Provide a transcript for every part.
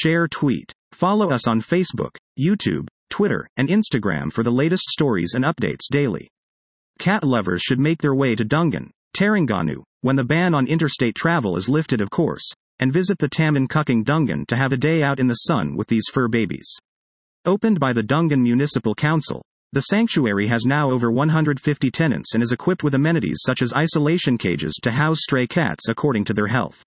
share, tweet. Follow us on Facebook, YouTube, Twitter, and Instagram for the latest stories and updates daily. Cat lovers should make their way to Dungan, Terengganu, when the ban on interstate travel is lifted, of course, and visit the Taman Kukang Dungan to have a day out in the sun with these fur babies. Opened by the Dungan Municipal Council, the sanctuary has now over 150 tenants and is equipped with amenities such as isolation cages to house stray cats according to their health.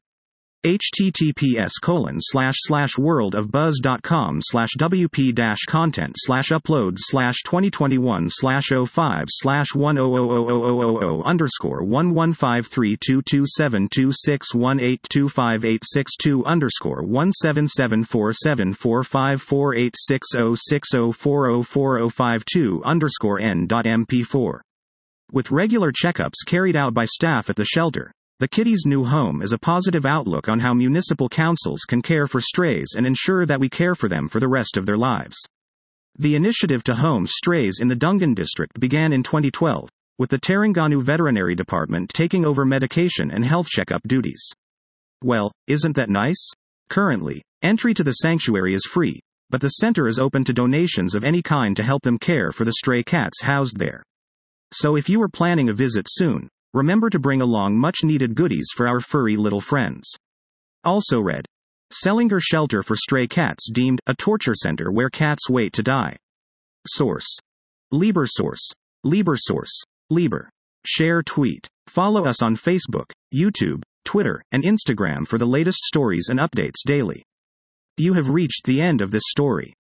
https://worldofbuzz.com/wwp-content/uploads/2021/00000_117474546004052_N.MP4. With regular checkups carried out by staff at the shelter, the kitties' new home is a positive outlook on how municipal councils can care for strays and ensure that we care for them for the rest of their lives. The initiative to home strays in the Dungan district began in 2012, with the Terengganu Veterinary Department taking over medication and health checkup duties. Well, isn't that nice? Currently, entry to the sanctuary is free, but the center is open to donations of any kind to help them care for the stray cats housed there. So if you are planning a visit soon, remember to bring along much-needed goodies for our furry little friends. Also read. Sellinger Shelter for Stray Cats deemed a torture center where cats wait to die. Source. LiberSource. LiberSource. Liber. Share, tweet. Follow us on Facebook, YouTube, Twitter, and Instagram for the latest stories and updates daily. You have reached the end of this story.